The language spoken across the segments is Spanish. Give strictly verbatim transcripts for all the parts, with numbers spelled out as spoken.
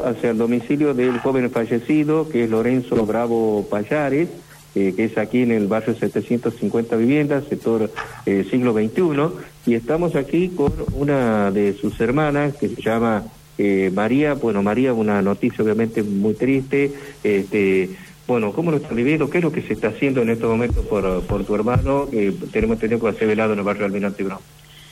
llamado hacia el domicilio del joven fallecido, que es Lorenzo Bravo Payares, eh, que es aquí en el barrio setecientos cincuenta Viviendas, sector eh, siglo veintiuno, y estamos aquí con una de sus hermanas, que se llama eh, María. Bueno, María, una noticia obviamente muy triste. Este, bueno, ¿cómo lo están viviendo? ¿Qué es lo que se está haciendo en estos momentos por, por tu hermano? Eh, tenemos tenido que hacer velado en el barrio Almirante Brown.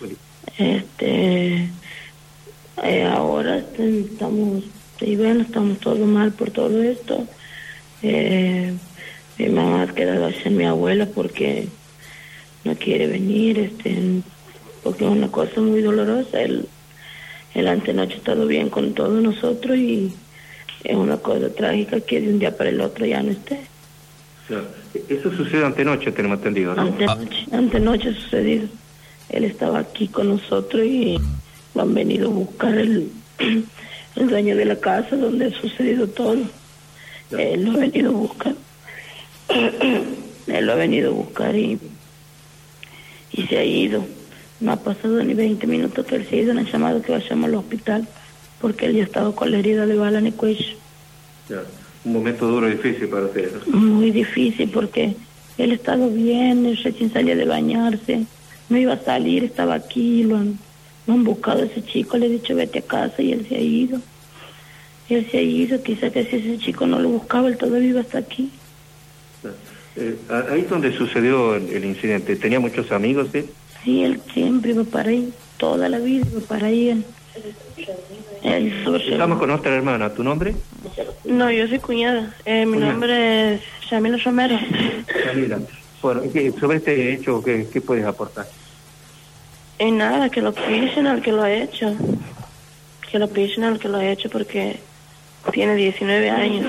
Este, eh, ahora estamos, y bueno, estamos todos mal por todo esto. Eh, mi mamá ha quedado allá en mi abuela porque no quiere venir, este, porque es una cosa muy dolorosa. El, el antenoche ha estado bien con todos nosotros y es una cosa trágica que de un día para el otro ya no esté. Claro. Eso sucede antenoche, tenemos entendido, ¿no? Antenoche, antenoche ha sucedido. Él estaba aquí con nosotros y lo han venido a buscar el, el dueño de la casa donde ha sucedido todo. Él lo ha venido a buscar. Él lo ha venido a buscar y, y se ha ido. No ha pasado ni veinte minutos que él se ha ido. Nos han llamado que vayamos al hospital porque él ya estaba con la herida de bala en el cuello. Ya. Un momento duro y difícil para usted, ¿no? Muy difícil porque él estaba bien, él recién salía de bañarse. No iba a salir, estaba aquí, lo han, lo han buscado a ese chico, le he dicho vete a casa y él se ha ido. Él se ha ido, quizás que si ese chico no lo buscaba, él todavía iba hasta aquí. Eh, ahí es donde sucedió el, el incidente. ¿Tenía muchos amigos, eh? Sí, él siempre iba para ahí, toda la vida iba para ahí. Él, él Estamos con nuestra hermana. ¿Tu nombre? No, yo soy cuñada. Eh, mi Cuñada. nombre es Shamila Romero. Camila. Bueno, ¿qué, sobre este hecho, ¿qué, qué puedes aportar? Y nada, que lo pisen al que lo ha hecho. Que lo pisen al que lo ha hecho porque tiene diecinueve años.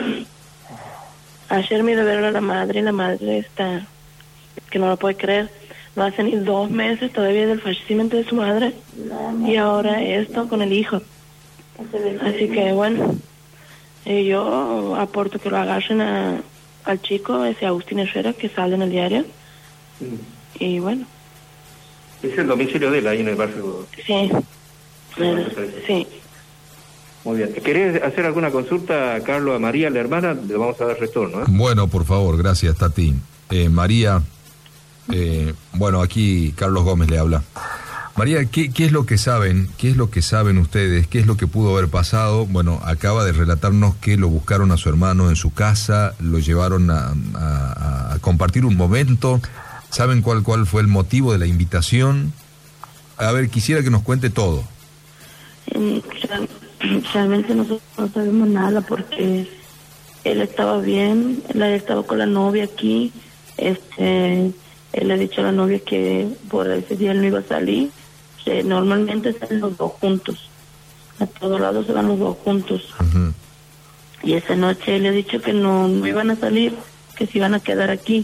Ayer me iba a ver a la madre y la madre está, que no lo puede creer. No hace ni dos meses todavía del fallecimiento de su madre y ahora esto con el hijo. Así que bueno, eh, yo aporto que lo agarren a, al chico, ese Agustín Herrera, que sale en el diario. Mm. Y bueno. ¿Es el domicilio de él ahí en el barrio? Sí. Bueno, sí. Muy bien. ¿Querés hacer alguna consulta, Carlos, a María, la hermana? Le vamos a dar retorno, ¿eh? Bueno, por favor, gracias, Tati. Eh, María, eh, bueno, aquí Carlos Gómez le habla. María, ¿qué, ¿qué es lo que saben? ¿Qué es lo que saben ustedes? ¿Qué es lo que pudo haber pasado? Bueno, acaba de relatarnos que lo buscaron a su hermano en su casa, lo llevaron a, a, a compartir un momento. ¿Saben cuál, cuál fue el motivo de la invitación? A ver, quisiera que nos cuente todo. Eh, realmente nosotros no sabemos nada porque él estaba bien, él estaba con la novia aquí, este, él le ha dicho a la novia que por ese día él no iba a salir. Que normalmente salen los dos juntos, a todos lados se van los dos juntos. Uh-huh. Y esa noche él le ha dicho que no, no iban a salir, que se iban a quedar aquí.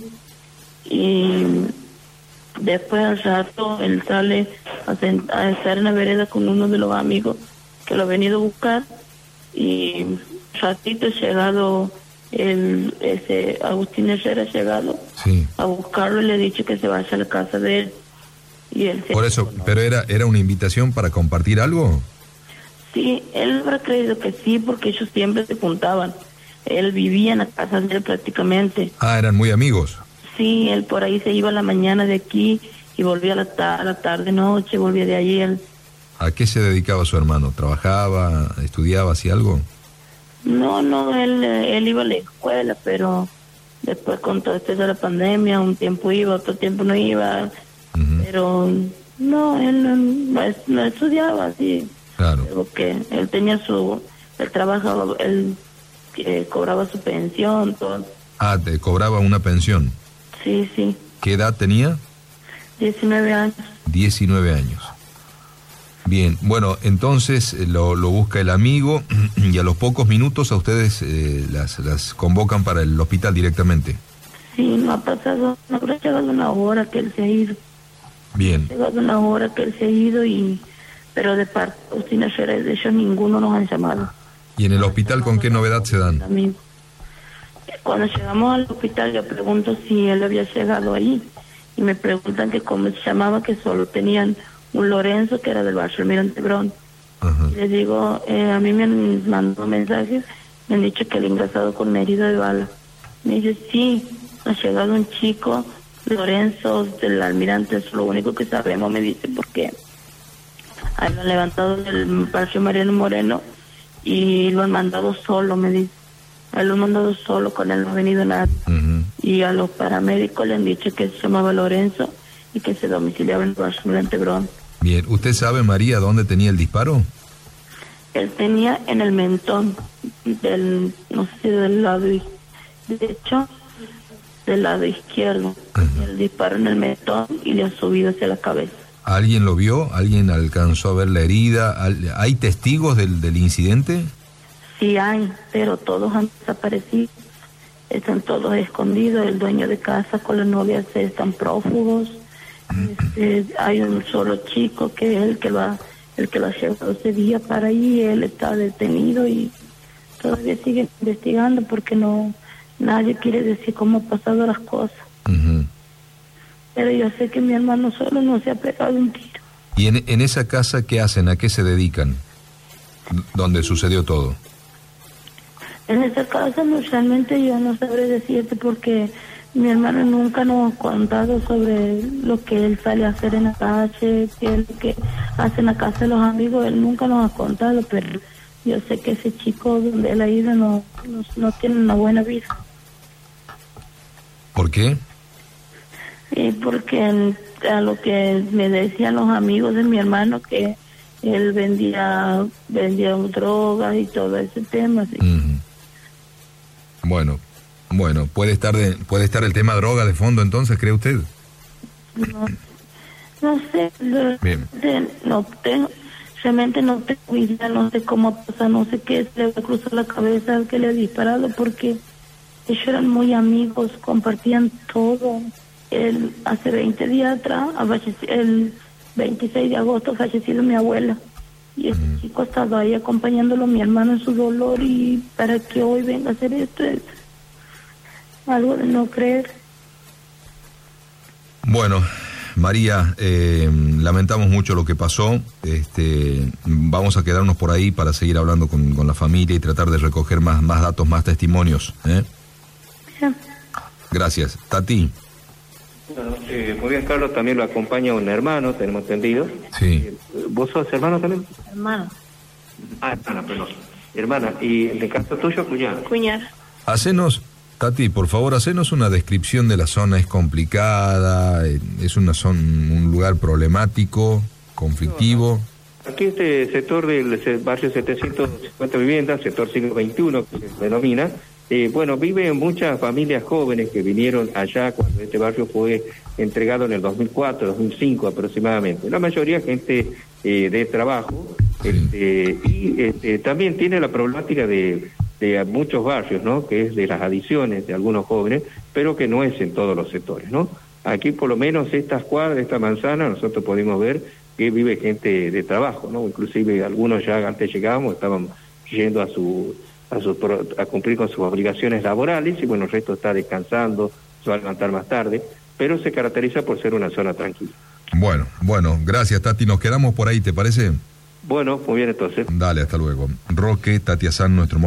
Y después al rato él sale a, sent- a estar en la vereda con uno de los amigos que lo ha venido a buscar y ratito ha llegado el, ese Agustín Herrera ha llegado sí. a buscarlo y le ha dicho que se vaya a la casa de él. Y él se Por eso, ¿no? ¿Pero era era una invitación para compartir algo? Sí, él habrá creído que sí, porque ellos siempre se juntaban. Él vivía en la casa de él prácticamente. Ah, ¿eran muy amigos? Sí, él por ahí se iba a la mañana de aquí y volvía a la, ta- a la tarde, noche, volvía de allí. Él... ¿A qué se dedicaba su hermano? ¿Trabajaba, estudiaba, hacía algo? No, no, él, él iba a la escuela, pero después con todo esto de la pandemia, un tiempo iba, otro tiempo no iba, uh-huh. Pero no, él no, no, no estudiaba así. Claro. Porque él tenía su, él trabajaba, él eh, cobraba su pensión, todo. Ah, ¿te cobraba una pensión? Sí, sí. ¿Qué edad tenía? diecinueve años. diecinueve años. Bien, bueno, entonces lo, lo busca el amigo y a los pocos minutos a ustedes eh, las, las convocan para el hospital directamente. Sí, no ha pasado, no habrá llegado una hora que él se ha ido. Bien. Ha llegado una hora que él se ha ido y... Pero de parte de Agustín Herrera, de ellos ninguno nos han llamado. ¿Y en el hospital con qué novedad se dan? Cuando llegamos al hospital yo pregunto si él había llegado ahí y me preguntan que cómo se llamaba, que solo tenían un Lorenzo que era del barrio Almirante Brown Uh-huh. Le digo, eh, a mí me han mandado mensajes, me han dicho que le han ingresado con una herida de bala. Me dice, sí, ha llegado un chico, Lorenzo, del Almirante, es lo único que sabemos, me dice, porque ahí lo han levantado del barrio Mariano Moreno y lo han mandado solo, me dice. A él lo han mandado solo, con él no ha venido nadie. Uh-huh. Y a los paramédicos le han dicho que se llamaba Lorenzo y que se domiciliaba en el barrio Almirante Brown. Bien, ¿usted sabe, María, dónde tenía el disparo? Él tenía en el mentón, del, no sé si del lado derecho, del lado izquierdo. Uh-huh. El disparo en el mentón y le ha subido hacia la cabeza. ¿Alguien lo vio? ¿Alguien alcanzó a ver la herida? ¿Hay testigos del, del incidente? Sí hay, pero todos han desaparecido. Están todos escondidos. El dueño de casa con la novia se están prófugos. Este, hay un solo chico que es el que va, el que lo ha llevado ese día para ahí. Él está detenido y todavía sigue investigando porque no, nadie quiere decir cómo han pasado las cosas. Uh-huh. Pero yo sé que mi hermano solo no se ha pegado un tiro. ¿Y en, en esa casa qué hacen? ¿A qué se dedican? ¿Dónde sucedió todo? En esa casa no, realmente yo no sabré decirte porque mi hermano nunca nos ha contado sobre lo que él sale a hacer en la calle, qué es lo que hace en la casa de los amigos. Él nunca nos ha contado, pero yo sé que ese chico donde él ha ido no, no, no tiene una buena vida. ¿Por qué? Y porque a lo que me decían los amigos de mi hermano que él vendía vendía drogas y todo ese tema. ¿Sí? Uh-huh. Bueno, bueno, puede estar de, puede estar el tema droga de fondo entonces, ¿cree usted? No, no sé, Bien. De, no tengo, realmente no tengo idea, no sé cómo pasa, no sé qué se le va a cruzar la cabeza al que le ha disparado, porque ellos eran muy amigos, compartían todo. El, hace veinte días atrás, el veintiséis de agosto, falleció mi abuela. Y ese uh-huh. chico ha estado ahí acompañándolo a mi hermano en su dolor, y para que hoy venga a hacer esto es algo de no creer. Bueno, María, eh, lamentamos mucho lo que pasó. Este, vamos a quedarnos por ahí para seguir hablando con, con la familia y tratar de recoger más, más datos, más testimonios. ¿eh? Sí. Gracias. Tati. Bueno, eh, muy bien, Carlos, también lo acompaña un hermano, tenemos entendido. Sí. ¿Vos sos hermano también? Hermano. Ah, hermana, perdón. Hermana, ¿y en el caso tuyo, cuñada? Cuñada. Hacenos, Tati, por favor, hacenos una descripción de la zona. ¿Es complicada? ¿Es una zona, un lugar problemático, conflictivo? No, aquí este sector del barrio setecientos cincuenta viviendas, sector siglo veintiuno, que se denomina, Eh, bueno, viven muchas familias jóvenes que vinieron allá cuando este barrio fue entregado en el dos mil cuatro, dos mil cinco aproximadamente. La mayoría gente eh, de trabajo, sí. este, y este, también tiene la problemática de, de muchos barrios, ¿no? Que es de las adicciones de algunos jóvenes, pero que no es en todos los sectores, ¿no? Aquí por lo menos estas cuadras, esta manzana, nosotros podemos ver que vive gente de trabajo, ¿no? Inclusive algunos ya antes llegábamos, estaban yendo a su... A, su, a cumplir con sus obligaciones laborales, y bueno, el resto está descansando, se va a levantar más tarde, pero se caracteriza por ser una zona tranquila. Bueno, bueno, gracias, Tati, nos quedamos por ahí, ¿te parece? Bueno, muy bien entonces. Dale, hasta luego. Roque, Tati Azán, nuestro